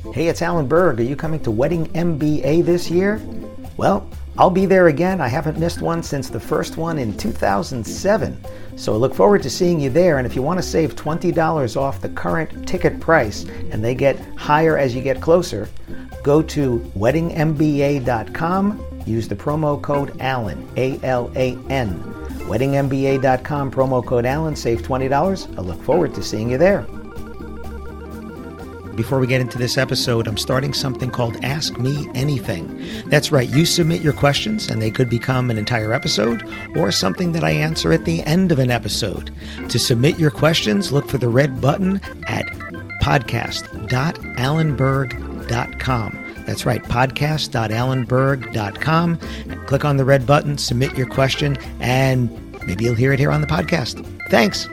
Hey, it's Alan Berg. Are you coming to Wedding MBA this year? Well, I'll be there again. I haven't missed one since the first one in 2007. So I look forward to seeing you there. And if you want to save $20 off the current ticket price, and they get higher as you get closer, go to weddingmba.com. Use the promo code ALAN, A-L-A-N. weddingmba.com, promo code ALAN, save $20. I look forward to seeing you there. Before we get into this episode, I'm starting something called Ask Me Anything. That's right, you submit your questions and they could become an entire episode or something that I answer at the end of an episode. To submit your questions, look for the red button at podcast.alanberg.com. That's right, podcast.alanberg.com. Click on the red button, submit your question, and maybe you'll hear it here on the podcast. Thanks.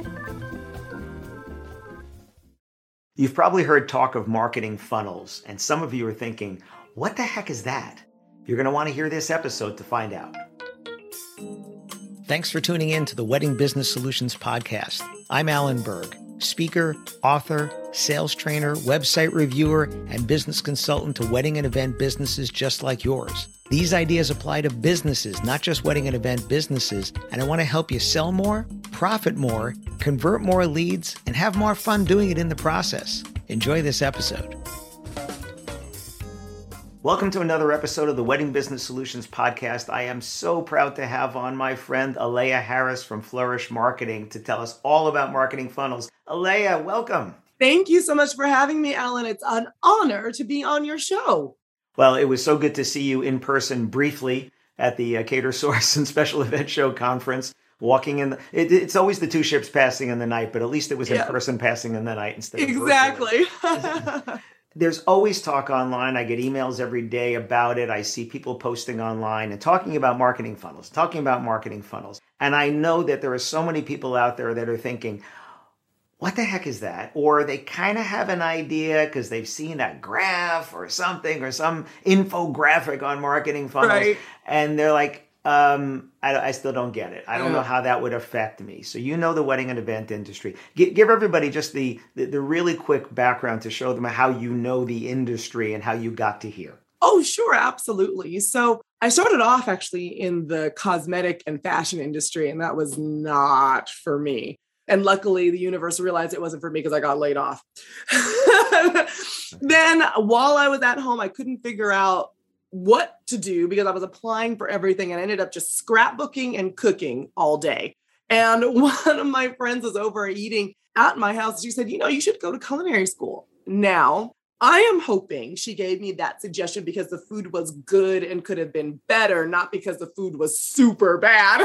You've probably heard talk of marketing funnels, and some of you are thinking, what the heck is that? You're going to want to hear this episode to find out. Thanks for tuning in to the Wedding Business Solutions Podcast. I'm Alan Berg, speaker, author, sales trainer, website reviewer, and business consultant to wedding and event businesses just like yours. These ideas apply to businesses, not just wedding and event businesses, and I want to help you sell more, profit more, convert more leads, and have more fun doing it in the process. Enjoy this episode. Welcome to another episode of the Wedding Business Solutions Podcast. I am so proud to have on my friend Alea Harris from Flourish Marketing to tell us all about marketing funnels. Alea, welcome. Thank you so much for having me, Alan. It's an honor to be on your show. Well, it was so good to see you in person briefly at the Catersource and Special Event Show Conference. Walking in, it's always the two ships passing in the night, but at least it was in person passing in the night instead of exactly. There's always talk online. I get emails every day about it. I see people posting online and talking about marketing funnels. And I know that there are so many people out there that are thinking, what the heck is that? Or they kind of have an idea because they've seen a graph or something or some infographic on marketing funnels. Right. And they're like, I still don't get it. I don't know how that would affect me. So you know the wedding and event industry. Give everybody just the really quick background to show them how you know the industry and how you got to here. Oh, sure. Absolutely. So I started off actually in the cosmetic and fashion industry, and that was not for me. And luckily, the universe realized it wasn't for me because I got laid off. Then while I was at home, I couldn't figure out what to do because I was applying for everything and I ended up just scrapbooking and cooking all day. And one of my friends was over eating at my house. She said, you should go to culinary school. Now, I am hoping she gave me that suggestion because the food was good and could have been better, not because the food was super bad.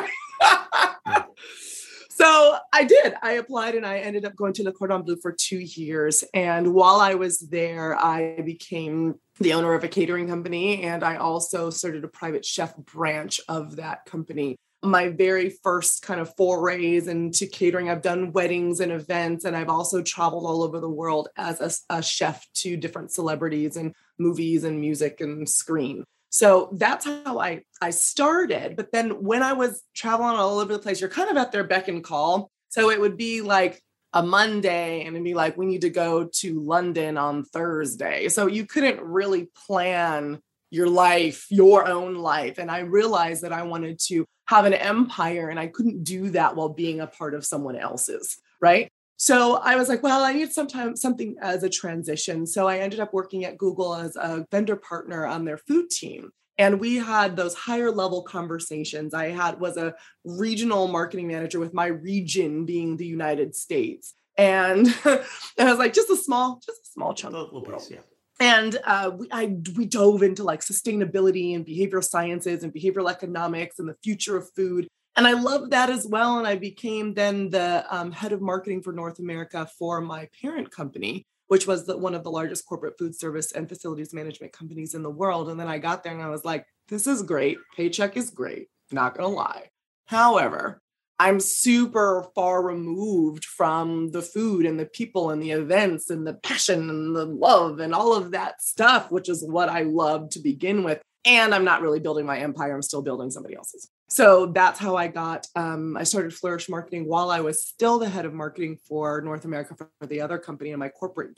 So I did. I applied and I ended up going to Le Cordon Bleu for 2 years. And while I was there, I became the owner of a catering company. And I also started a private chef branch of that company. My very first kind of forays into catering, I've done weddings and events, and I've also traveled all over the world as a chef to different celebrities and movies and music and screen. So that's how I started. But then when I was traveling all over the place, you're kind of at their beck and call. So it would be like a Monday and it'd be like, we need to go to London on Thursday. So you couldn't really plan your life, your own life. And I realized that I wanted to have an empire and I couldn't do that while being a part of someone else's, right? So I was like, well, I need something as a transition. So I ended up working at Google as a vendor partner on their food team. And we had those higher level conversations. I was a regional marketing manager with my region being the United States. And I was like, just a small chunk. A little piece, yeah. And we dove into like sustainability and behavioral sciences and behavioral economics and the future of food. And I loved that as well. And I became then the head of marketing for North America for my parent company, which was one of the largest corporate food service and facilities management companies in the world. And then I got there and I was like, this is great. Paycheck is great. Not going to lie. However, I'm super far removed from the food and the people and the events and the passion and the love and all of that stuff, which is what I love to begin with. And I'm not really building my empire. I'm still building somebody else's. So that's how I started Flourish Marketing while I was still the head of marketing for North America for the other company in my corporate gig.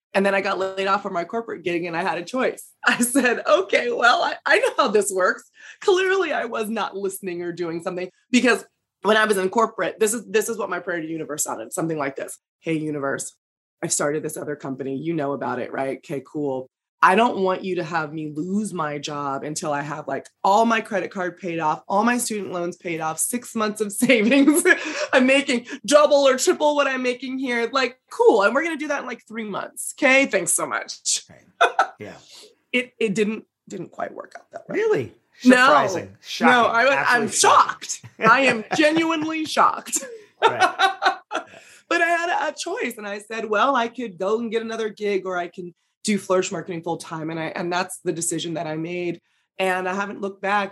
And then I got laid off from my corporate gig and I had a choice. I said, okay, well, I know how this works. Clearly I was not listening or doing something, because when I was in corporate, this is what my prayer to universe sounded, something like this. Hey, universe, I've started this other company. You know about it, right? Okay, cool. I don't want you to have me lose my job until I have like all my credit card paid off, all my student loans paid off, 6 months of savings. I'm making double or triple what I'm making here. Like, cool. And we're going to do that in like 3 months. Okay. Thanks so much. Right. Yeah. It didn't quite work out that way. Really? Surprising. No, Shocking. no, I'm Absolutely shocked. I am genuinely shocked. Right. But I had a choice, and I said, well, I could go and get another gig, or I can do Flourish Marketing full time. And that's the decision that I made. And I haven't looked back.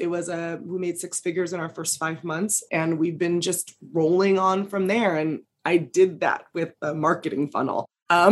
We made 6 figures in our first 5 months, and we've been just rolling on from there. And I did that with the marketing funnel.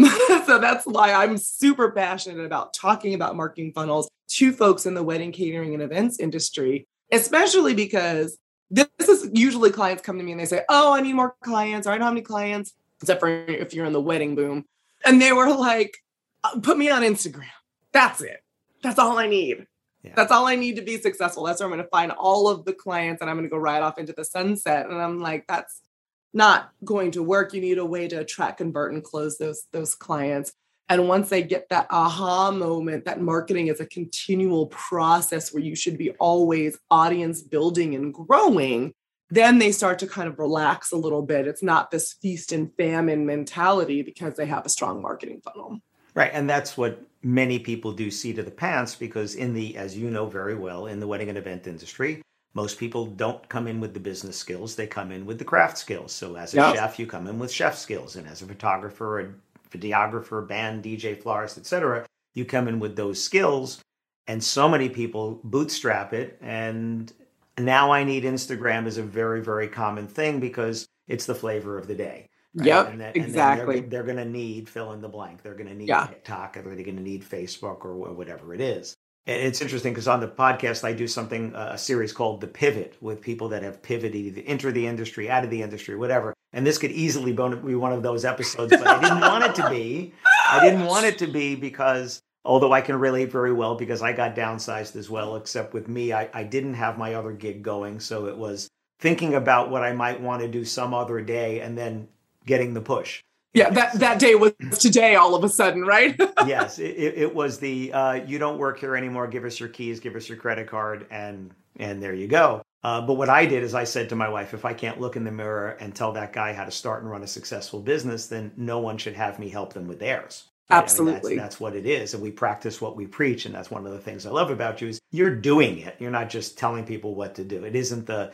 So that's why I'm super passionate about talking about marketing funnels to folks in the wedding catering and events industry, especially because this is usually clients come to me and they say, oh, I need more clients, or I don't have any clients, except for if you're in the wedding boom. And they were like, put me on Instagram. That's it. That's all I need. Yeah. That's all I need to be successful. That's where I'm going to find all of the clients, and I'm going to go right off into the sunset. And I'm like, that's not going to work. You need a way to attract, convert, and close those clients. And once they get that aha moment, that marketing is a continual process where you should be always audience building and growing, then they start to kind of relax a little bit. It's not this feast and famine mentality, because they have a strong marketing funnel. Right. And that's what many people do seat of the pants, because as you know very well, in the wedding and event industry, most people don't come in with the business skills. They come in with the craft skills. So as a chef, you come in with chef skills. And as a photographer, a videographer, band, DJ, florist, etc., you come in with those skills. And so many people bootstrap it. And now I need Instagram is a very, very common thing, because it's the flavor of the day. Right? Yep, exactly. They're going to need fill in the blank. They're going to need TikTok, or they're going to need Facebook, or whatever it is. And it's interesting because on the podcast, I do a series called The Pivot, with people that have pivoted, either enter the industry, out of the industry, whatever. And this could easily be one of those episodes, but I didn't want it to be. I didn't want it to be because, although I can relate very well, because I got downsized as well, except with me, I didn't have my other gig going. So it was thinking about what I might want to do some other day, and then getting the push. Yeah, that day was today all of a sudden, right? Yes, it was the, you don't work here anymore, give us your keys, give us your credit card, and there you go. But what I did is I said to my wife, if I can't look in the mirror and tell that guy how to start and run a successful business, then no one should have me help them with theirs. Right? Absolutely. I mean, that's what it is. And we practice what we preach. And that's one of the things I love about you is you're doing it. You're not just telling people what to do. It isn't the,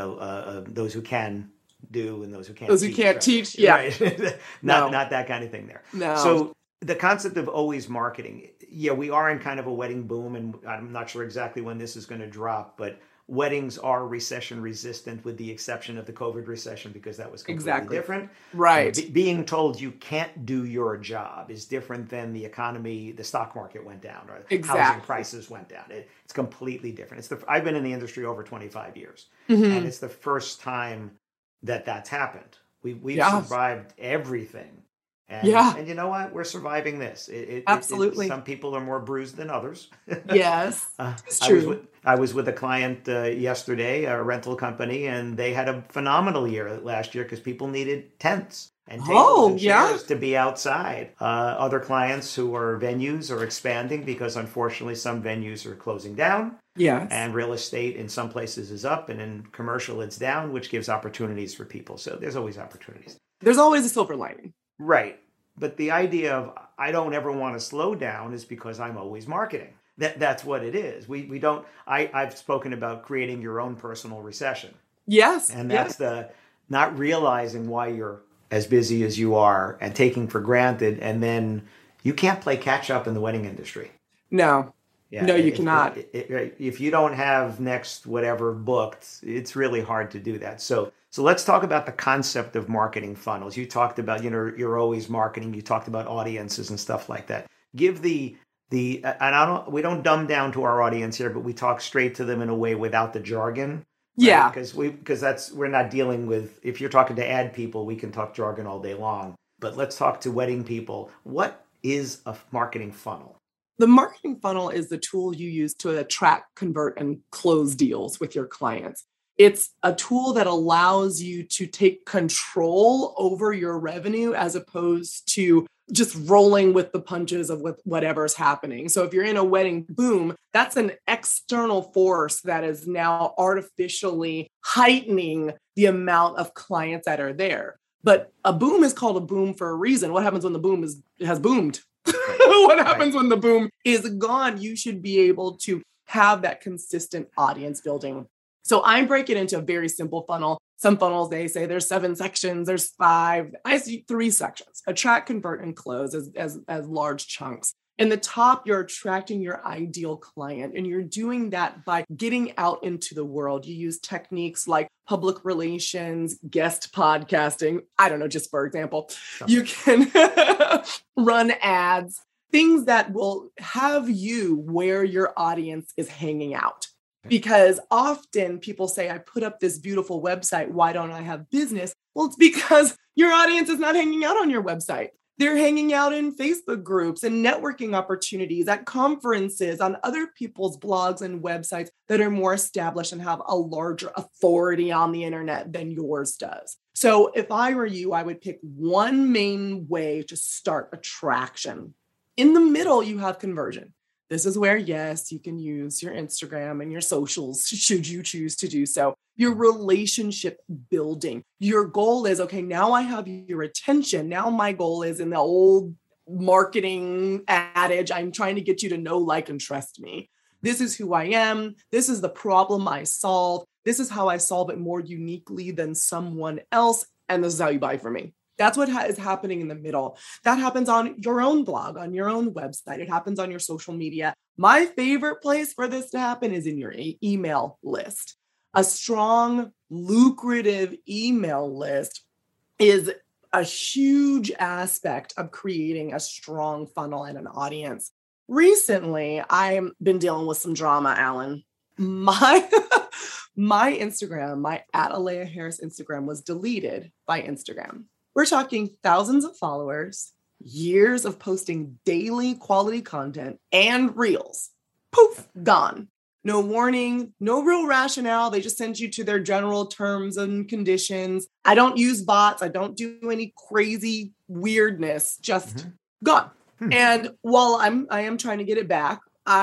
those who can do and those who can't teach. Yeah. Right? not that kind of thing there. No. So the concept of always marketing, we are in kind of a wedding boom, and I'm not sure exactly when this is going to drop, but weddings are recession resistant, with the exception of the COVID recession, because that was completely different. Right. Being told you can't do your job is different than the economy, the stock market went down, or housing prices went down. It's completely different. I've been in the industry over 25 years, and it's the first time that's happened. We've survived everything. And you know what? We're surviving this. Absolutely. Some people are more bruised than others. Yes, it's true. I was with a client yesterday, a rental company, and they had a phenomenal year last year because people needed tents and tables and chairs to be outside. Other clients who are venues are expanding because, unfortunately, some venues are closing down. Yes. And real estate in some places is up, and in commercial it's down, which gives opportunities for people. So there's always opportunities. There's always a silver lining. Right. But the idea of I don't ever want to slow down is because I'm always marketing. That's what it is. We don't, I've spoken about creating your own personal recession. Yes. And that's the not realizing why you're as busy as you are and taking for granted. And then you can't play catch up in the wedding industry. No. Yeah, no, you cannot. If you don't have next whatever booked, it's really hard to do that. So let's talk about the concept of marketing funnels. You talked about, you're always marketing. You talked about audiences and stuff like that. Give and we don't dumb down to our audience here, but we talk straight to them in a way without the jargon. Right? Yeah. Because we're not dealing with, if you're talking to ad people, we can talk jargon all day long. But let's talk to wedding people. What is a marketing funnel? The marketing funnel is the tool you use to attract, convert, and close deals with your clients. It's a tool that allows you to take control over your revenue as opposed to just rolling with the punches of whatever's happening. So if you're in a wedding boom, that's an external force that is now artificially heightening the amount of clients that are there. But a boom is called a boom for a reason. What happens when the boom has boomed? What happens when the boom is gone? You should be able to have that consistent audience building. So I break it into a very simple funnel. Some funnels, they say there's 7 sections, there's 5. I see 3 sections: attract, convert, and close as large chunks. In the top, you're attracting your ideal client, and you're doing that by getting out into the world. You use techniques like public relations, guest podcasting. I don't know, just for example, you can run ads, things that will have you where your audience is hanging out. Because often people say, I put up this beautiful website, why don't I have business? Well, it's because your audience is not hanging out on your website. They're hanging out in Facebook groups and networking opportunities, at conferences, on other people's blogs and websites that are more established and have a larger authority on the internet than yours does. So if I were you, I would pick one main way to start attraction. In the middle, you have conversion. This is where, yes, you can use your Instagram and your socials should you choose to do so. Your relationship building. Your goal is, okay, now I have your attention. Now my goal is, in the old marketing adage, I'm trying to get you to know, like, and trust me. This is who I am. This is the problem I solve. This is how I solve it more uniquely than someone else. And this is how you buy from me. That's what is happening in the middle. That happens on your own blog, on your own website. It happens on your social media. My favorite place for this to happen is in your email list. A strong, lucrative email list is a huge aspect of creating a strong funnel and an audience. Recently, I've been dealing with some drama, Alan. My Instagram, my @Alea Harris Instagram, was deleted by Instagram. We're talking thousands of followers, years of posting daily quality content and reels. Poof, gone. No warning, no real rationale. They just send you to their general terms and conditions. I don't use bots. I don't do any crazy weirdness, just gone. And while I am trying to get it back,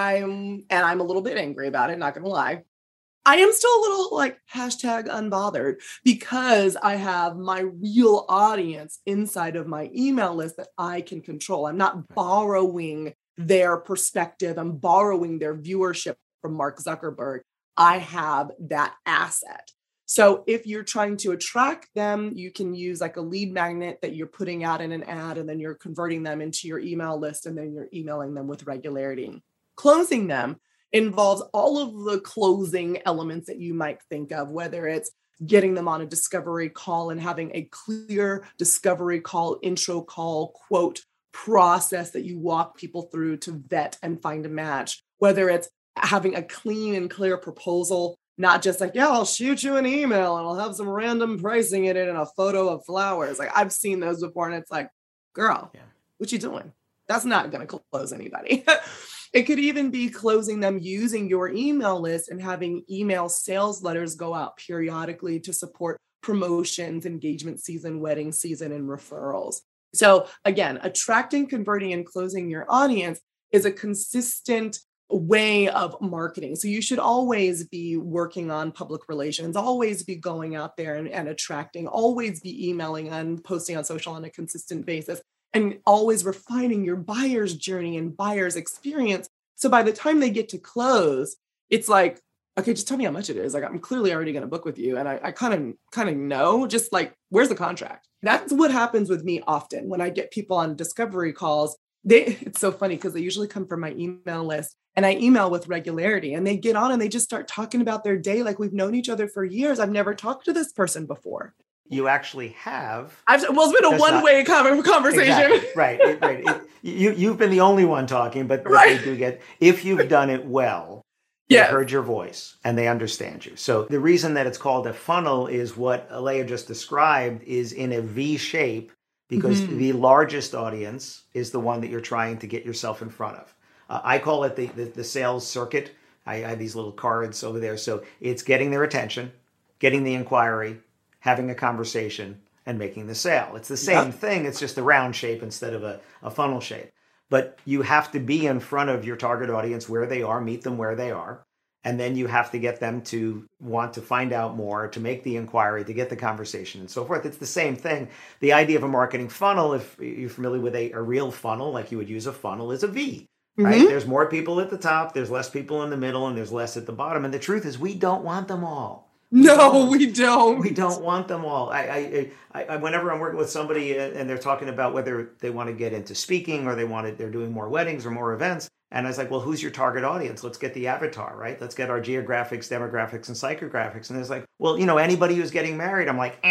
I'm a little bit angry about it, not going to lie. I am still a little like #unbothered because I have my real audience inside of my email list that I can control. I'm not borrowing their perspective. I'm borrowing their viewership from Mark Zuckerberg. I have that asset. So if you're trying to attract them, you can use like a lead magnet that you're putting out in an ad, and then you're converting them into your email list, and then you're emailing them with regularity. Closing them involves all of the closing elements that you might think of, whether it's getting them on a discovery call and having a clear discovery call, intro call, quote process that you walk people through to vet and find a match, whether it's having a clean and clear proposal, not just like, yeah, I'll shoot you an email and I'll have some random pricing in it and a photo of flowers. Like, I've seen those before, and it's like, girl, what you doing? That's not going to close anybody. It could even be closing them using your email list and having email sales letters go out periodically to support promotions, engagement season, wedding season, and referrals. So again, attracting, converting, and closing your audience is a consistent way of marketing. So you should always be working on public relations, always be going out there and attracting, always be emailing and posting on social on a consistent basis, and always refining your buyer's journey and buyer's experience. So by the time they get to close, it's like, okay, just tell me how much it is. Like, I'm clearly already going to book with you. And I kind of know, just like, where's the contract? That's what happens with me often when I get people on discovery calls. It's so funny because they usually come from my email list, and I email with regularity, and they get on and they just start talking about their day like we've known each other for years. I've never talked to this person before. You actually have. It's been a one-way conversation. Exactly. Right. You've been the only one talking, but they do get, if you've done it well, they heard your voice and they understand you. So the reason that it's called a funnel is what Alea just described is in a V shape, because the largest audience is the one that you're trying to get yourself in front of. I call it the sales circuit. I have these little cards over there. So it's getting their attention, getting the inquiry, having a conversation, and making the sale. It's the same thing. It's just a round shape instead of a funnel shape. But you have to be in front of your target audience where they are, meet them where they are. And then you have to get them to want to find out more, to make the inquiry, to get the conversation and so forth. It's the same thing. The idea of a marketing funnel, if you're familiar with a real funnel, like you would use a funnel, is a V. Right? There's more people at the top, there's less people in the middle, and there's less at the bottom. And the truth is, we don't want them all. We don't. We don't want them all. I whenever I'm working with somebody and they're talking about whether they want to get into speaking or they're doing more weddings or more events. And I was like, well, who's your target audience? Let's get the avatar, right? Let's get our geographics, demographics, and psychographics. And it's like, well, anybody who's getting married. I'm like,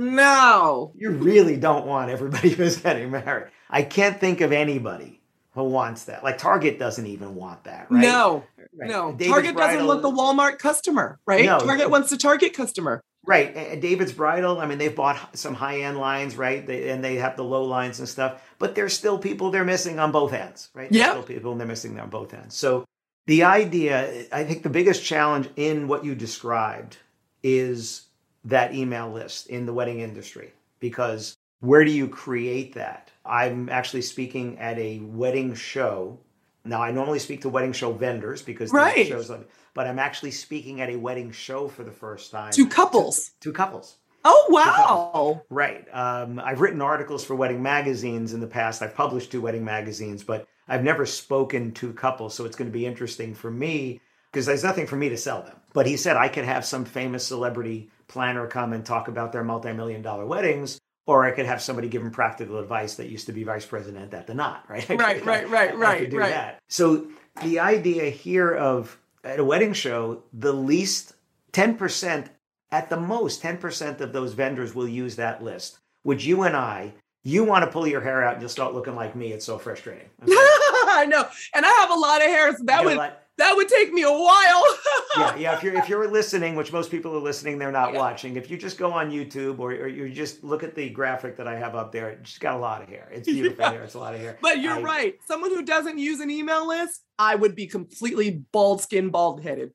no. You really don't want everybody who's getting married. I can't think of anybody who wants that. Like Target doesn't even want that, right? No, right. no. David's Target Bridal, doesn't want the Walmart customer, right? No. Target wants the Target customer. Right. And David's Bridal, I mean, they've bought some high-end lines, right? And they have the low lines and stuff. But there's still people they're missing on both ends, right? There's still people and they're missing on both ends. So the idea, I think the biggest challenge in what you described is that email list in the wedding industry. Because where do you create that? I'm actually speaking at a wedding show. Now, I normally speak to wedding show vendors because they shows like, but I'm actually speaking at a wedding show for the first time. Two couples. Two couples. Oh, wow. Right. I've written articles for wedding magazines in the past. I've published 2 wedding magazines, but I've never spoken to couples. So it's going to be interesting for me because there's nothing for me to sell them. But he said I could have some famous celebrity planner come and talk about their multi-million-dollar weddings, or I could have somebody give them practical advice that used to be vice president at the Knot, right? I could do that. So the idea here of at a wedding show, the least 10%, at the most 10% of those vendors will use that list, which you want to pull your hair out and you'll start looking like me. It's so frustrating. Okay? I know. And I have a lot of hair, so that would take me a while. yeah. If you're listening, which most people are listening, they're not watching. If you just go on YouTube or you just look at the graphic that I have up there, it's got a lot of hair. It's beautiful hair. It's a lot of hair. But you're right. Someone who doesn't use an email list, I would be completely bald-headed.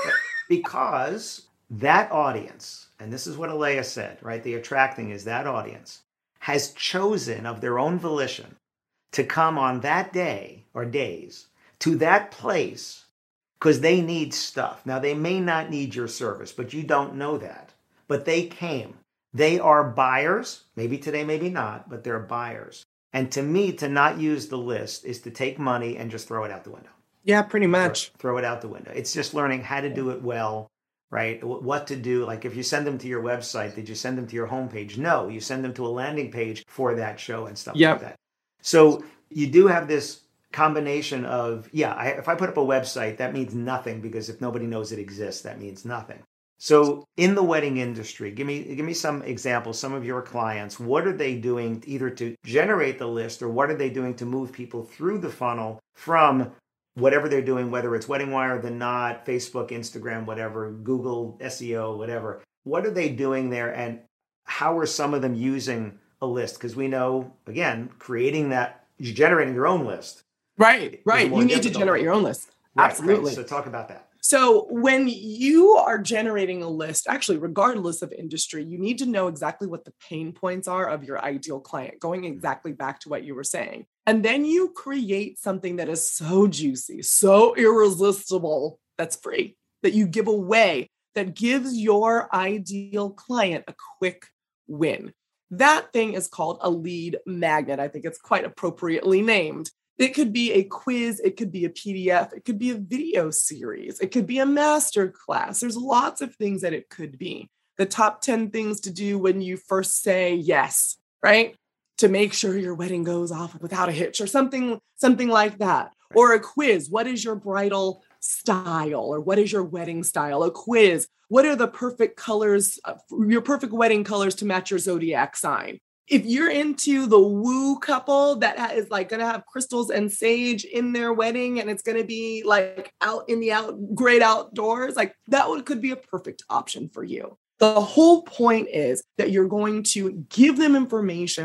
Because that audience, and this is what Alea said, right? The attracting is that audience has chosen of their own volition to come on that day or days to that place because they need stuff. Now, they may not need your service, but you don't know that. But they came. They are buyers. Maybe today, maybe not, but they're buyers. And to me, to not use the list is to take money and just throw it out the window. Yeah, pretty much. Throw it out the window. It's just learning how to do it well, right? What to do. Like if you send them to your website, did you send them to your homepage? No, you send them to a landing page for that show and stuff like that. So you do have this combination of, if I put up a website, that means nothing because if nobody knows it exists, that means nothing. So in the wedding industry, give me some examples, some of your clients, what are they doing either to generate the list or what are they doing to move people through the funnel from whatever they're doing, whether it's Wedding Wire, The Knot, Facebook, Instagram, whatever, Google, SEO, whatever. What are they doing there and how are some of them using a list? Because we know, again, generating your own list. Right. You need to generate your own list. Right, absolutely. Right. So talk about that. So when you are generating a list, actually, regardless of industry, you need to know exactly what the pain points are of your ideal client, going exactly back to what you were saying. And then you create something that is so juicy, so irresistible, that's free, that you give away, that gives your ideal client a quick win. That thing is called a lead magnet. I think it's quite appropriately named. It could be a quiz, it could be a PDF, it could be a video series, it could be a master class. There's lots of things that it could be. The top 10 things to do when you first say yes, right? To make sure your wedding goes off without a hitch or something like that. Or a quiz, what is your bridal style or what is your wedding style? A quiz, what are the perfect colors, your perfect wedding colors to match your zodiac sign? If you're into the woo couple that is like going to have crystals and sage in their wedding and it's going to be like out in the great outdoors, like that could be a perfect option for you. The whole point is that you're going to give them information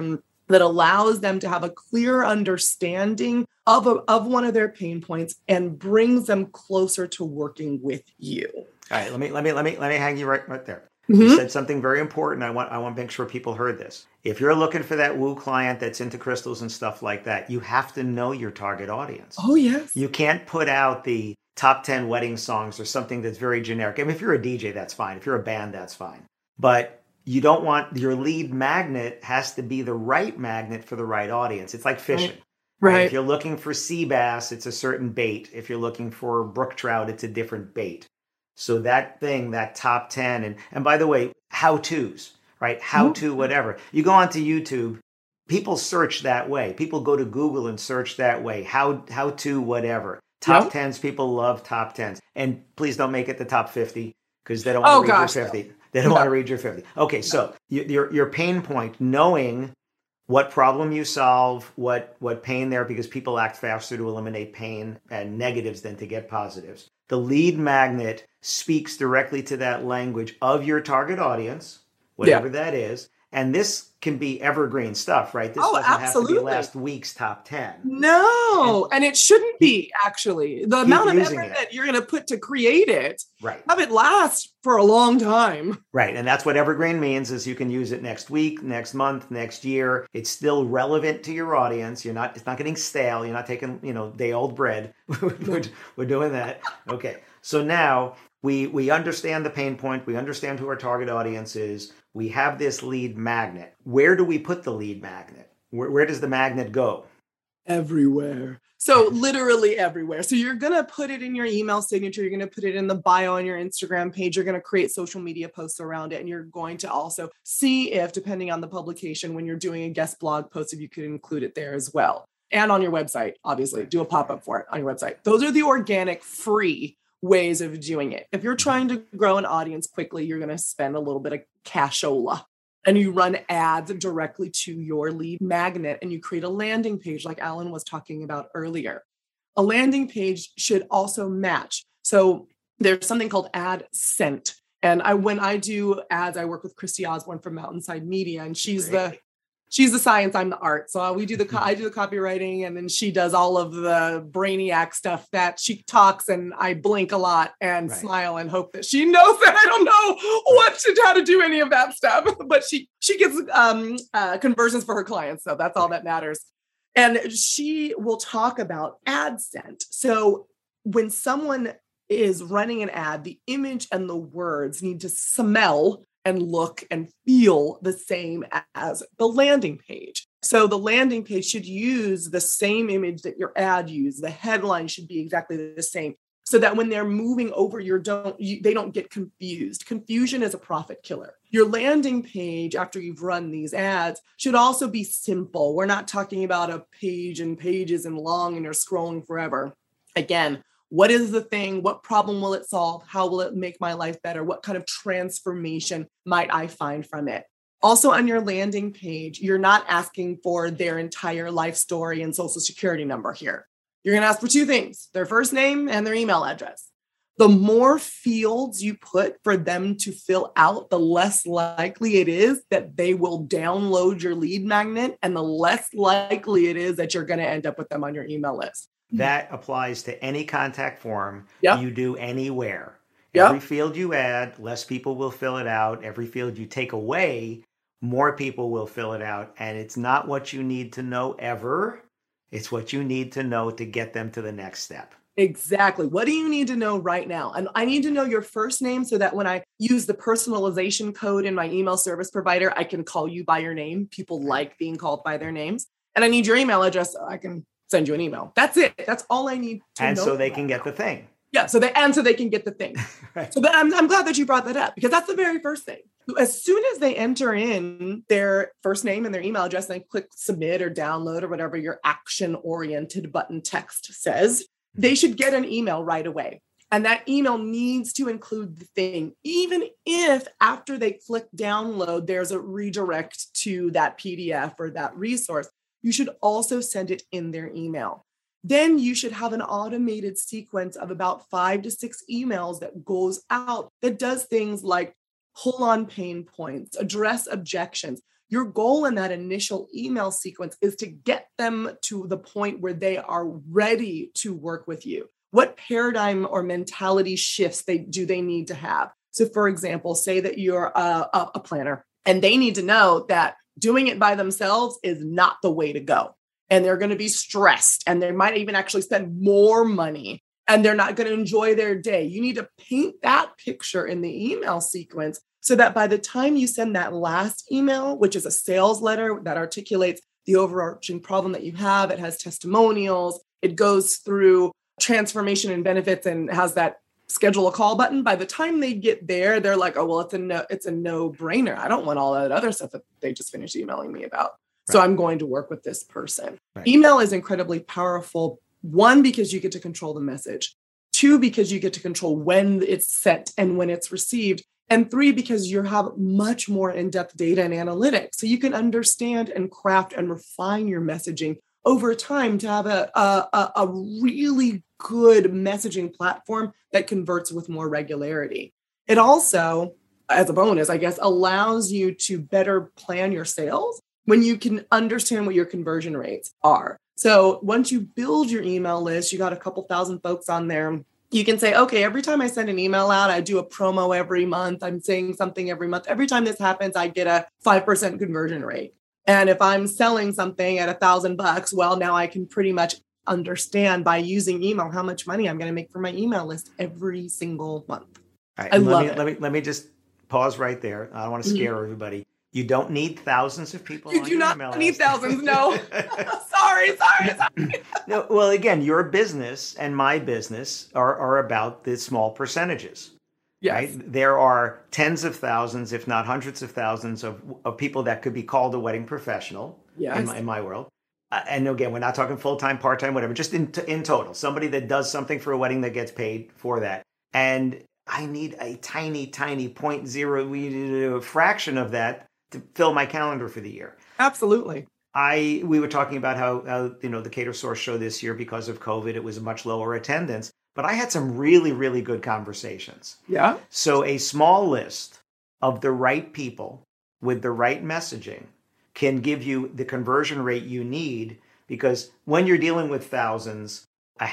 that allows them to have a clear understanding of one of their pain points and brings them closer to working with you. All right, let me hang you right there. Mm-hmm. You said something very important. I want to make sure people heard this. If you're looking for that woo client that's into crystals and stuff like that, you have to know your target audience. Oh, yes. You can't put out the top 10 wedding songs or something that's very generic. I mean, if you're a DJ, that's fine. If you're a band, that's fine. But you don't want your lead magnet has to be the right magnet for the right audience. It's like fishing. Right. If you're looking for sea bass, it's a certain bait. If you're looking for brook trout, it's a different bait. So that thing, that top 10, and by the way, how-tos, right? How-to whatever. You go onto YouTube, people search that way. People go to Google and search that way. How-to whatever. Top 10s, people love top 10s. And please don't make it the top 50 because they don't want to read your 50. They don't want to read your 50. Okay, so your pain point, knowing what problem you solve, what pain there, because people act faster to eliminate pain and negatives than to get positives. The lead magnet speaks directly to that language of your target audience, whatever that is. And this can be evergreen stuff, right? This doesn't have to be last week's top 10. No, and it shouldn't be, actually. The amount of effort that you're going to put to create it, have it last for a long time. Right, and that's what evergreen means, is you can use it next week, next month, next year. It's still relevant to your audience. It's not getting stale. You're not taking, day-old bread. We're doing that. Okay, so now we understand the pain point. We understand who our target audience is. We have this lead magnet. Where do we put the lead magnet? Where does the magnet go? Everywhere. So literally everywhere. So you're going to put it in your email signature. You're going to put it in the bio on your Instagram page. You're going to create social media posts around it. And you're going to also see if, depending on the publication, when you're doing a guest blog post, if you could include it there as well. And on your website, obviously, do a pop-up for it on your website. Those are the organic, free ways of doing it. If you're trying to grow an audience quickly, you're going to spend a little bit of cashola and you run ads directly to your lead magnet and you create a landing page like Alan was talking about earlier. A landing page should also match. So there's something called AdScent. And when I do ads, I work with Christy Osborne from Mountainside Media, and she's the science, I'm the art. So I do the copywriting, and then she does all of the brainiac stuff that she talks, and I blink a lot and smile and hope that she knows that I don't know how to do any of that stuff. But she gets conversions for her clients, so that's all that matters. And she will talk about AdScent. So when someone is running an ad, the image and the words need to smell and look and feel the same as the landing page. So the landing page should use the same image that your ad used. The headline should be exactly the same, so that when they're moving over, they don't get confused. Confusion is a profit killer. Your landing page, after you've run these ads, should also be simple. We're not talking about a page and pages and long and you're scrolling forever. Again, what is the thing? What problem will it solve? How will it make my life better? What kind of transformation might I find from it? Also, on your landing page, you're not asking for their entire life story and social security number here. You're going to ask for two things: their first name and their email address. The more fields you put for them to fill out, the less likely it is that they will download your lead magnet, and the less likely it is that you're going to end up with them on your email list. That applies to any contact form you do anywhere. Every field you add, less people will fill it out. Every field you take away, more people will fill it out. And it's not what you need to know ever. It's what you need to know to get them to the next step. Exactly. What do you need to know right now? And I need to know your first name so that when I use the personalization code in my email service provider, I can call you by your name. People like being called by their names. And I need your email address so I can send you an email. That's it. That's all I need to know. And so they can get the thing. Yeah. So they can get the thing. Right. So I'm glad that you brought that up, because that's the very first thing. As soon as they enter in their first name and their email address and they click submit or download or whatever your action-oriented button text says, they should get an email right away. And that email needs to include the thing, even if after they click download, there's a redirect to that PDF or that resource. You should also send it in their email. Then you should have an automated sequence of about 5 to 6 emails that goes out that does things like pull on pain points, address objections. your goal in that initial email sequence is to get them to the point where they are ready to work with you. What paradigm or mentality shifts do they need to have? So for example, say that you're a planner and they need to know that doing it by themselves is not the way to go. And they're going to be stressed and they might even actually spend more money and they're not going to enjoy their day. You need to paint that picture in the email sequence so that by the time you send that last email, which is a sales letter that articulates the overarching problem that you have, it has testimonials, it goes through transformation and benefits and has that schedule a call button. By the time they get there, they're like, oh, well, it's a no-brainer. I don't want all that other stuff that they just finished emailing me about. Right. So I'm going to work with this person. Right. Email is incredibly powerful. One, because you get to control the message. Two, because you get to control when it's sent and when it's received. And three, because you have much more in-depth data and analytics. So you can understand and craft and refine your messaging over time to have a really good messaging platform that converts with more regularity. It also, as a bonus, I guess, allows you to better plan your sales when you can understand what your conversion rates are. So once you build your email list, you got a couple thousand folks on there. You can say, okay, every time I send an email out, I do a promo every month. I'm saying something every month. Every time this happens, I get a 5% conversion rate. And if I'm selling something at $1,000, well, now I can pretty much understand by using email how much money I'm going to make for my email list every single month. All right, I love it. Let me just pause right there. I don't want to scare everybody. You don't need thousands of people. You do not need thousands. No. Sorry. No. Well, again, your business and my business are about the small percentages. Yes. Right? There are tens of thousands, if not hundreds of thousands of people that could be called a wedding professional. Yes. In my world. And again, we're not talking full-time, part-time, whatever, just in total, somebody that does something for a wedding that gets paid for that. And I need a tiny 0.0 fraction of that to fill my calendar for the year. Absolutely. We were talking about how the Cater Source show this year, because of COVID, it was a much lower attendance. But I had some really, really good conversations. Yeah. So a small list of the right people with the right messaging can give you the conversion rate you need, because when you're dealing with thousands,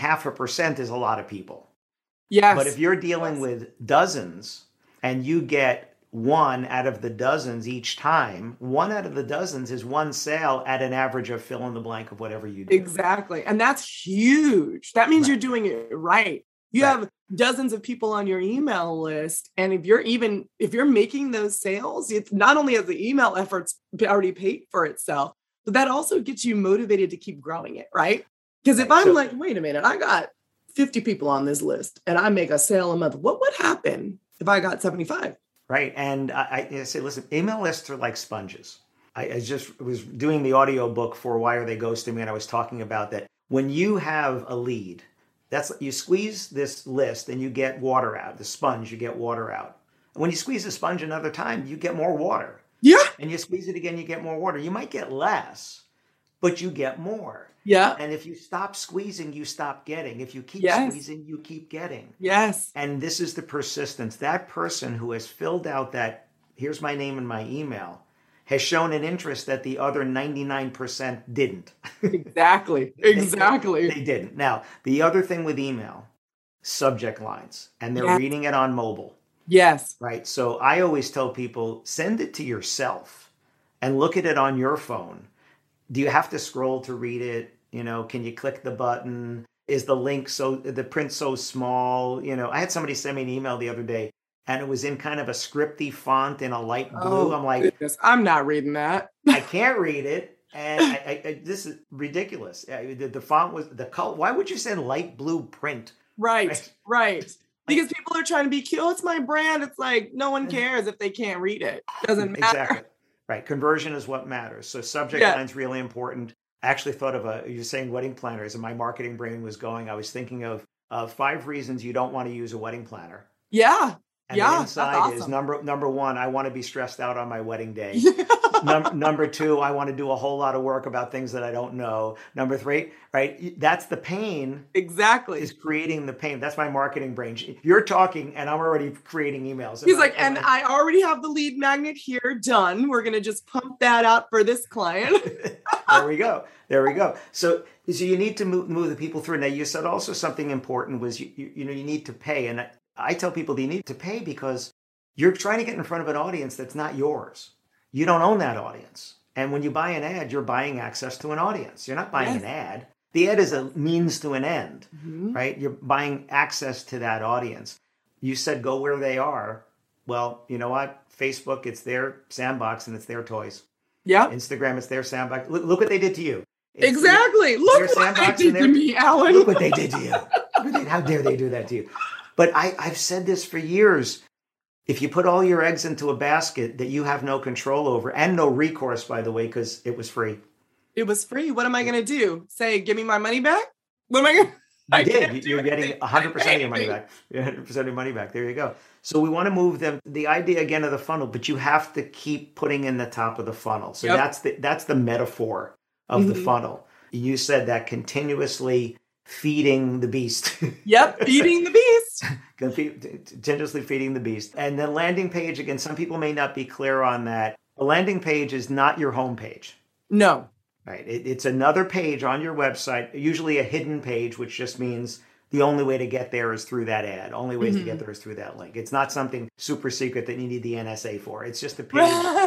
0.5% is a lot of people. Yes. But if you're dealing with dozens and you get one out of the dozens each time, one out of the dozens is one sale at an average of fill in the blank of whatever you do. Exactly. And that's huge. That means you're doing it right. You have dozens of people on your email list. And if you're making those sales, it's not only has the email efforts already paid for itself, but that also gets you motivated to keep growing it, right? Because if I'm like, wait a minute, I got 50 people on this list and I make a sale a month, what would happen if I got 75? Right. And I say, listen, email lists are like sponges. I just was doing the audio book for Why Are They Ghosting Me? And I was talking about that. When you have a lead, you squeeze this list and you get water out. The sponge, you get water out. And when you squeeze the sponge another time, you get more water. Yeah. And you squeeze it again, you get more water. You might get less, but you get more. Yeah. And if you stop squeezing, you stop getting. If you keep squeezing, you keep getting. Yes. And this is the persistence. That person who has filled out that, here's my name and my email, has shown an interest that the other 99% didn't. Exactly. They didn't. Now, the other thing with email, subject lines, and they're reading it on mobile. Yes. Right. So I always tell people, send it to yourself and look at it on your phone. Do you have to scroll to read it? Can you click the button? Is the print so small? I had somebody send me an email the other day and it was in kind of a scripty font in a light blue. I'm like, goodness, I'm not reading that. I can't read it. And I this is ridiculous. The font was the color. Why would you send light blue print? Right. Because people are trying to be cute. Oh, it's my brand. It's like, no one cares if they can't read it. Doesn't matter. Exactly. Right. Conversion is what matters. So subject line's really important. I actually thought of you're saying wedding planners, and my marketing brain was going. I was thinking of 5 reasons you don't want to use a wedding planner. Yeah. And the Yeah, that's inside is awesome. number one, I want to be stressed out on my wedding day. Number two, I want to do a whole lot of work about things that I don't know. Number three, right? That's the pain is Exactly. creating the pain. That's my marketing brain. You're talking and I'm already creating emails. He's like, and I already have the lead magnet here done. We're going to just pump that out for this client. There we go. There we go. So you need to move the people through. Now, you said also something important was, you need to pay. And I tell people you need to pay because you're trying to get in front of an audience that's not yours. You don't own that audience. And when you buy an ad, you're buying access to an audience. You're not buying an ad. The ad is a means to an end, right? You're buying access to that audience. You said go where they are. Well, you know what? Facebook, it's their sandbox and it's their toys. Yeah. Instagram, it's their sandbox. Look what they did to you. Exactly. Look what they did to me, Alan. Look what they did to you. How dare they do that to you? But I've said this for years. If you put all your eggs into a basket that you have no control over and no recourse, by the way, because it was free. It was free. What am I going to do? Say, give me my money back? What am I going to You did. You're getting 100% of your money back. 100% of your money back. There you go. So we want to move them. The idea again of the funnel, but you have to keep putting in the top of the funnel. So that's the metaphor of the funnel. You said that continuously feeding the beast. Yep, feeding the beast. Continuously feeding the beast. And the landing page, again, some people may not be clear on that. A landing page is not your home page. No. Right. It's another page on your website, usually a hidden page, which just means the only way to get there is through that ad. Only ways to get there is through that link. It's not something super secret that you need the NSA for. It's just a page.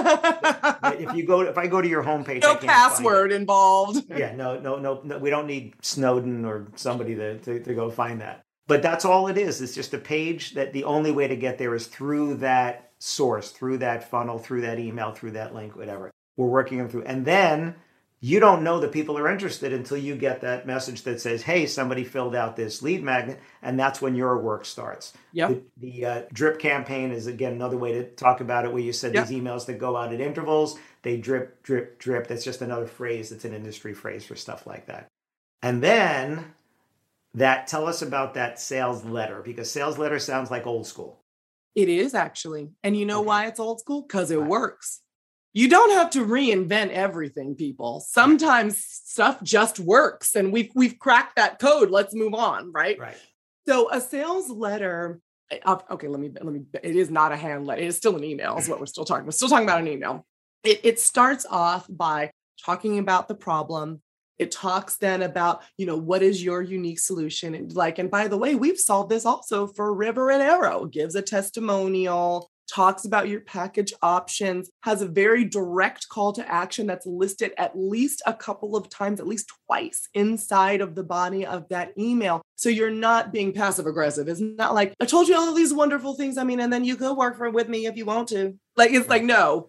If I go to your homepage, no password involved. Yeah, no. We don't need Snowden or somebody to go find that. But that's all it is. It's just a page that the only way to get there is through that source, through that funnel, through that email, through that link, whatever. We're working them through. And then you don't know that people are interested until you get that message that says, hey, somebody filled out this lead magnet, and that's when your work starts. Yep. The drip campaign is, again, another way to talk about it, where you said these emails that go out at intervals, they drip, drip, drip. That's just another phrase. That's an industry phrase for stuff like that. And then tell us about that sales letter, because sales letter sounds like old school. It is actually. And you know why it's old school? Because it works. You don't have to reinvent everything, people. Sometimes stuff just works and we've cracked that code. Let's move on, right? Right. So a sales letter, okay, let me, it is not a hand letter. It is still an email is what we're still talking. We're still talking about an email. It starts off by talking about the problem. It talks then about, what is your unique solution? And by the way, we've solved this also for River and Arrow. Gives a testimonial, talks about your package options, has a very direct call to action that's listed at least a couple of times, at least twice inside of the body of that email. So you're not being passive aggressive. It's not like, I told you all of these wonderful things. And then you go work with me if you want to. It's like, no,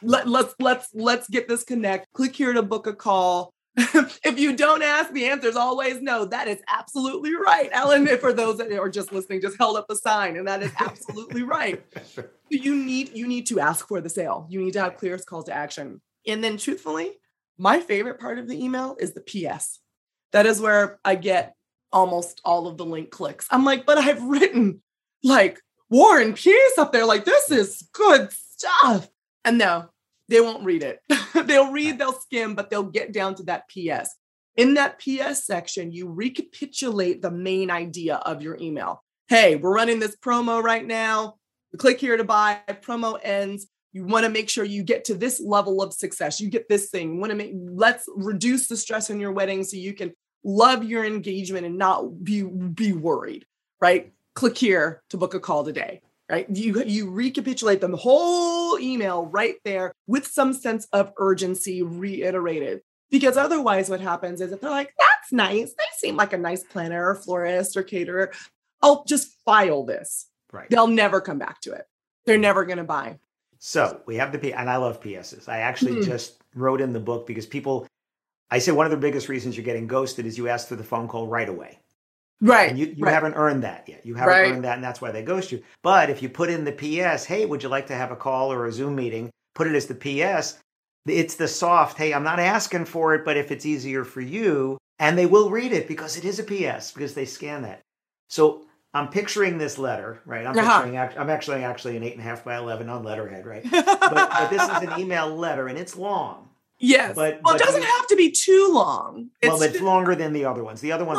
let's get this connect. Click here to book a call. If you don't ask, the answer is always no. That is absolutely right, Alan. For those that are just listening, just held up a sign, and that is absolutely right. You need to ask for the sale. You need to have clear calls to action. And then, truthfully, my favorite part of the email is the PS. That is where I get almost all of the link clicks. I'm like, but I've written War and Peace up there. This is good stuff. And no. They won't read it. They'll skim, but they'll get down to that PS. In that PS section, you recapitulate the main idea of your email. Hey, we're running this promo right now. Click here to buy. Promo ends. You want to make sure you get to this level of success. You get this thing. Let's reduce the stress in your wedding so you can love your engagement and not be worried, right? Click here to book a call today. Right? You recapitulate the whole email right there with some sense of urgency reiterated. Because otherwise what happens is if they're like, that's nice. They seem like a nice planner or florist or caterer. I'll just file this. Right. They'll never come back to it. They're never going to buy. So we have and I love PSs. I actually just wrote in the book because I say one of the biggest reasons you're getting ghosted is you ask for the phone call right away. Right. And you haven't earned that yet. You haven't earned that, and that's why they ghost you. But if you put in the PS, hey, would you like to have a call or a Zoom meeting? Put it as the PS. It's the soft, hey, I'm not asking for it, but if it's easier for you, and they will read it because it is a PS, because they scan that. So I'm picturing this letter, right? I'm actually an 8.5 by 11 on letterhead, right? But this is an email letter and it's long. Yes. But it doesn't have to be too long. It's longer than the other ones. The other ones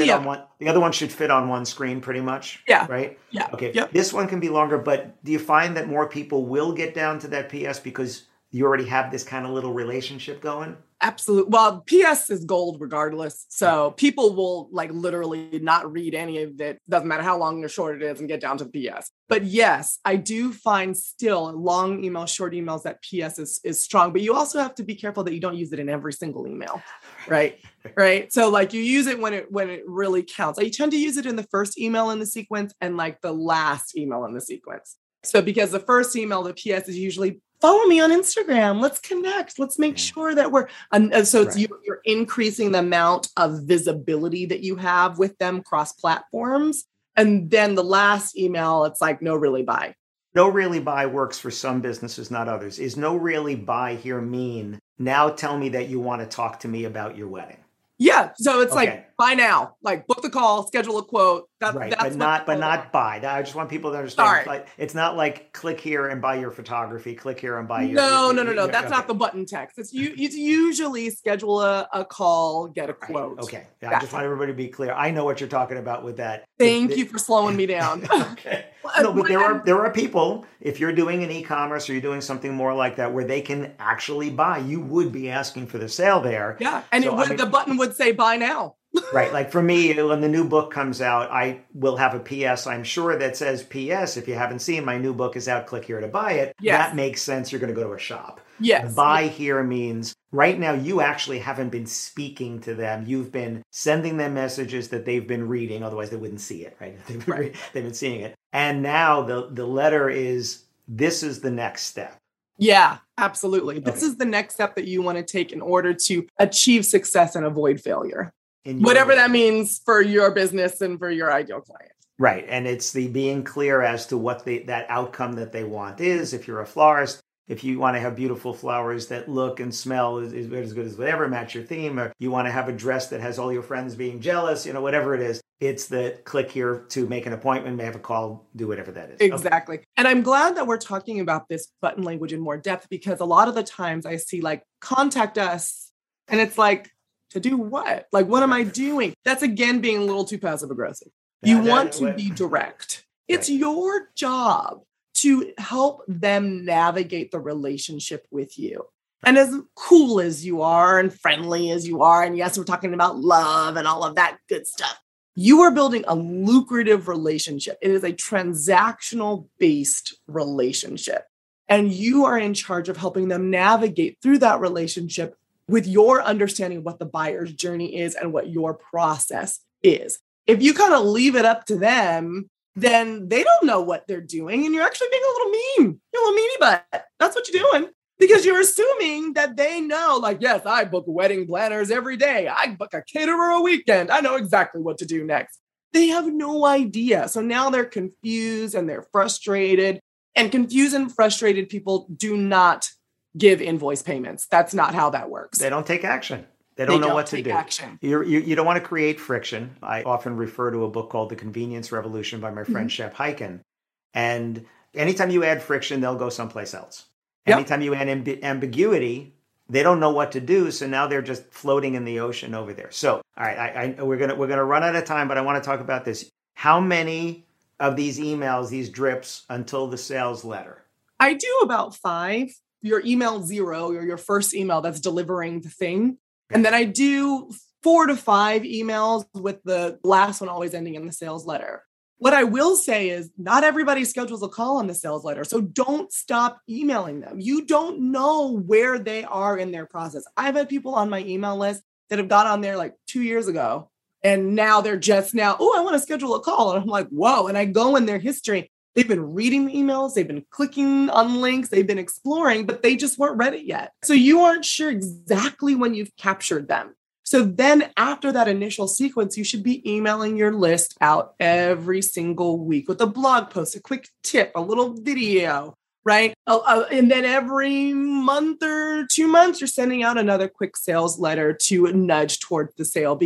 the other one should fit on one screen pretty much. Yeah. Right? Yeah. Okay. Yep. This one can be longer, but do you find that more people will get down to that PS because you already have this kind of little relationship going? Absolutely. Well, PS is gold regardless. So people will like literally not read any of it. Doesn't matter how long or short it is and get down to the PS. But yes, I do find still long emails, short emails, that PS is strong. But you also have to be careful that you don't use it in every single email. Right. Right. So like you use it when it really counts. I tend to use it in the first email in the sequence and like the last email in the sequence. So because the first email, the PS is usually follow me on Instagram. Let's connect. Let's make sure that we're, so it's you're increasing the amount of visibility that you have with them cross platforms. And then the last email, it's like, no, really buy. No really buy works for some businesses, not others. Is no really buy here mean now tell me that you want to talk to me about your wedding? Yeah. So it's like, buy now, like book the call, schedule a quote. That's but not buy. I just want people to understand. Like, it's not like click here and buy your photography, click here and buy your. No. That's not the button text. It's usually schedule a call, get a quote. Okay. I just want everybody to be clear. I know what you're talking about with that. Thank you for slowing me down. Okay. No, but there are people, if you're doing an e-commerce or you're doing something more like that where they can actually buy, you would be asking for the sale there. Yeah. And the button would say buy now. Right. Like for me, when the new book comes out, I will have a PS, I'm sure, that says, PS, if you haven't seen, my new book is out, click here to buy it. Yes. That makes sense. You're going to go to a shop. Yes. Buy here means right now you actually haven't been speaking to them. You've been sending them messages that they've been reading. Otherwise, they wouldn't see it. Right. They've been seeing it. And now the letter is, this is the next step. Yeah, absolutely. This is the next step that you want to take in order to achieve success and avoid failure. Whatever that means for your business and for your ideal client. Right. And it's the being clear as to what that outcome that they want is. If you're a florist, if you want to have beautiful flowers that look and smell as good as whatever, match your theme, or you want to have a dress that has all your friends being jealous, whatever it is, it's the click here to make an appointment, have a call, do whatever that is. Exactly. Okay. And I'm glad that we're talking about this button language in more depth, because a lot of the times I see like, contact us, and it's like, to do what? Like, what am I doing? That's again being a little too passive aggressive. You want to be direct. It's your job to help them navigate the relationship with you. And as cool as you are and friendly as you are, and yes, we're talking about love and all of that good stuff, you are building a lucrative relationship. It is a transactional based relationship. And you are in charge of helping them navigate through that relationship with your understanding of what the buyer's journey is and what your process is. If you kind of leave it up to them, then they don't know what they're doing. And you're actually being a little mean. You're a little meanie butt. That's what you're doing. Because you're assuming that they know, like, yes, I book wedding planners every day. I book a caterer a weekend. I know exactly what to do next. They have no idea. So now they're confused and they're frustrated. And confused and frustrated people do not give invoice payments. That's not how that works. They don't take action. They don't know what to do. Action. You don't want to create friction. I often refer to a book called The Convenience Revolution by my friend Shep Hyken. And anytime you add friction, they'll go someplace else. Yep. Anytime you add ambiguity, they don't know what to do. So now they're just floating in the ocean over there. So, all right, we're gonna run out of time, but I want to talk about this. How many of these emails, these drips, until the sales letter? I do about 5. Your email 0, or your first email that's delivering the thing. And then I do 4 to 5 emails with the last one always ending in the sales letter. What I will say is not everybody schedules a call on the sales letter. So don't stop emailing them. You don't know where they are in their process. I've had people on my email list that have got on there like 2 years ago. And now they're just now, I want to schedule a call. And I'm like, whoa. And I go in their history. They've been reading the emails, they've been clicking on links, they've been exploring, but they just weren't ready yet. So you aren't sure exactly when you've captured them. So then after that initial sequence, you should be emailing your list out every single week with a blog post, a quick tip, a little video, right? And then every month or 2 months, you're sending out another quick sales letter to nudge towards the sale, because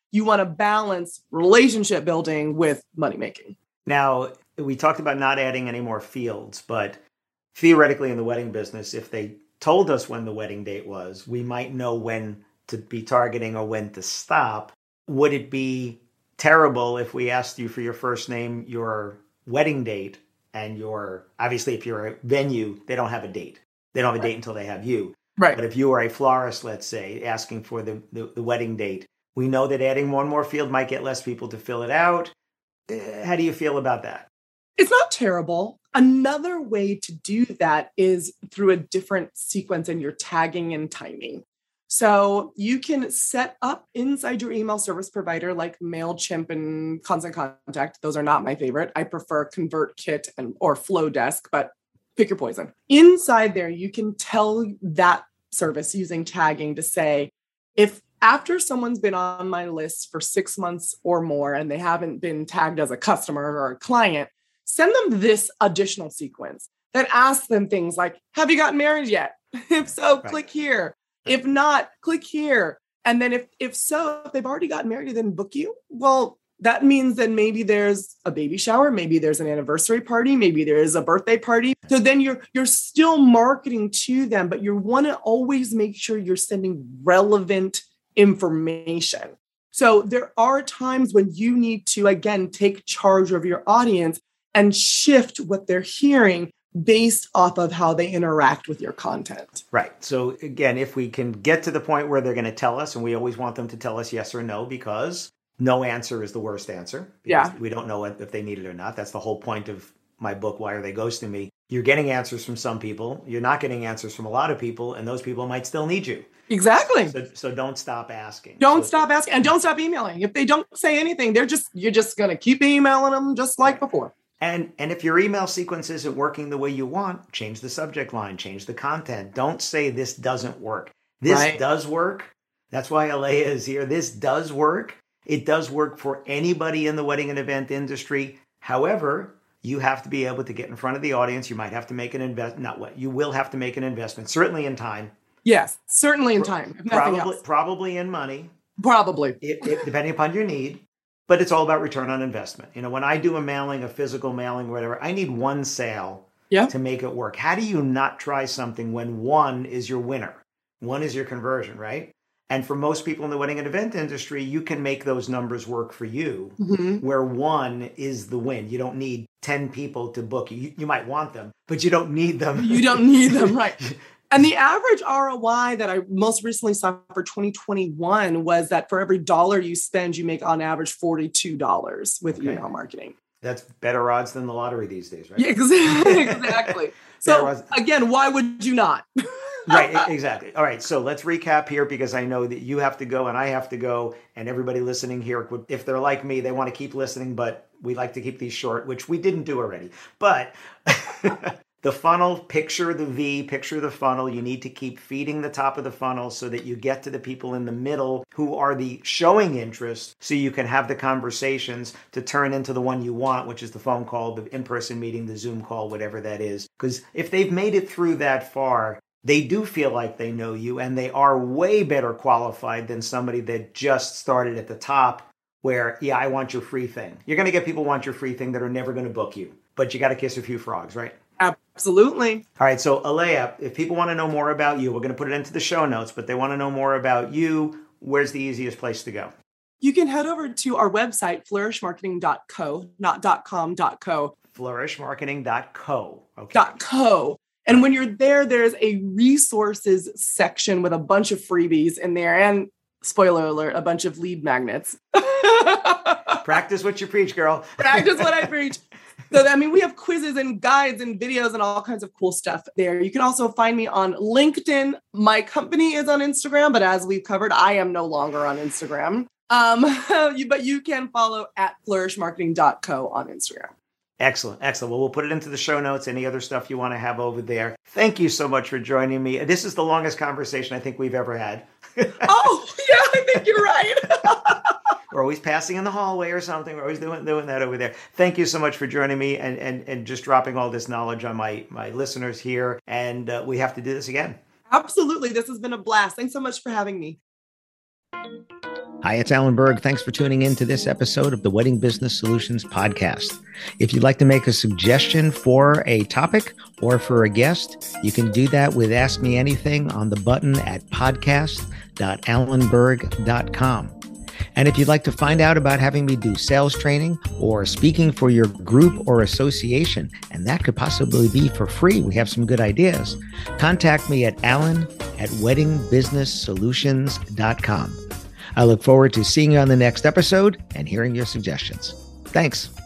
you want to balance relationship building with money making. Now, we talked about not adding any more fields, but theoretically in the wedding business, if they told us when the wedding date was, we might know when to be targeting or when to stop. Would it be terrible if we asked you for your first name, your wedding date, and obviously if you're a venue, they don't have a date. They don't have a date until they have you. Right. But if you are a florist, let's say, asking for the wedding date, we know that adding one more field might get less people to fill it out. How do you feel about that? It's not terrible. Another way to do that is through a different sequence in your tagging and timing. So you can set up inside your email service provider like MailChimp and Constant Contact. Those are not my favorite. I prefer ConvertKit or Flowdesk, but pick your poison. Inside there, you can tell that service using tagging to say, if after someone's been on my list for 6 months or more and they haven't been tagged as a customer or a client, send them this additional sequence that asks them things like, have you gotten married yet? If so, click here. If not, click here. And then if they've already gotten married and then book you, well, that means that maybe there's a baby shower, maybe there's an anniversary party, maybe there's a birthday party. So then you're still marketing to them, but you want to always make sure you're sending relevant information. So there are times when you need to, again, take charge of your audience and shift what they're hearing based off of how they interact with your content. Right. So again, if we can get to the point where they're going to tell us, and we always want them to tell us yes or no, because no answer is the worst answer. Yeah. We don't know if they need it or not. That's the whole point of my book, Why Are They Ghosting Me? You're getting answers from some people. You're not getting answers from a lot of people, and those people might still need you. Exactly. So don't stop asking. Stop asking, and don't stop emailing. If they don't say anything, you're just going to keep emailing them just like before. And if your email sequence isn't working the way you want, change the subject line, change the content. Don't say this doesn't work. This does work. That's why Alea is here. This does work. It does work for anybody in the wedding and event industry. However, you have to be able to get in front of the audience. You might have to make an investment. You will have to make an investment, certainly in time. Yes, certainly in time. If nothing else. Probably in money. Probably. Depending upon your need. But it's all about return on investment. You know, when I do a mailing, a physical mailing, whatever, I need one sale to make it work. How do you not try something when one is your winner? One is your conversion, right? And for most people in the wedding and event industry, you can make those numbers work for you, where one is the win. You don't need 10 people to book you. You might want them, but you don't need them. You don't need them, right. And the average ROI that I most recently saw for 2021 was that for every dollar you spend, you make on average $42 with email marketing. That's better odds than the lottery these days, right? Yeah, exactly. So again, why would you not? Right, exactly. All right, so let's recap here because I know that you have to go and I have to go, and everybody listening here, if they're like me, they want to keep listening, but we like to keep these short, which we didn't do already. But the funnel, picture the V, picture the funnel. You need to keep feeding the top of the funnel so that you get to the people in the middle who are the showing interest, so you can have the conversations to turn into the one you want, which is the phone call, the in-person meeting, the Zoom call, whatever that is. Because if they've made it through that far, they do feel like they know you, and they are way better qualified than somebody that just started at the top where, yeah, I want your free thing. You're going to get people who want your free thing that are never going to book you, but you got to kiss a few frogs, right? Absolutely. All right. So Alea, if people want to know more about you, we're going to put it into the show notes, but they want to know more about you, where's the easiest place to go? You can head over to our website, flourishmarketing.co, not .com, .co. Flourishmarketing.co. Okay. .co. And when you're there, there's a resources section with a bunch of freebies in there. And spoiler alert, a bunch of lead magnets. Practice what you preach, girl. Practice what I preach. So, I mean, we have quizzes and guides and videos and all kinds of cool stuff there. You can also find me on LinkedIn. My company is on Instagram, but as we've covered, I am no longer on Instagram. But you can follow at flourishmarketing.co on Instagram. Excellent. Well, we'll put it into the show notes. Any other stuff you want to have over there. Thank you so much for joining me. This is the longest conversation I think we've ever had. Oh, yeah, I think you're right. We're always passing in the hallway or something. We're always doing that over there. Thank you so much for joining me and just dropping all this knowledge on my listeners here. And we have to do this again. Absolutely. This has been a blast. Thanks so much for having me. Hi, it's Alan Berg. Thanks for tuning in to this episode of the Wedding Business Solutions Podcast. If you'd like to make a suggestion for a topic or for a guest, you can do that with Ask Me Anything on the button at podcast.alanberg.com. And if you'd like to find out about having me do sales training or speaking for your group or association, and that could possibly be for free, we have some good ideas, contact me at alan@weddingbusinesssolutions.com. I look forward to seeing you on the next episode and hearing your suggestions. Thanks.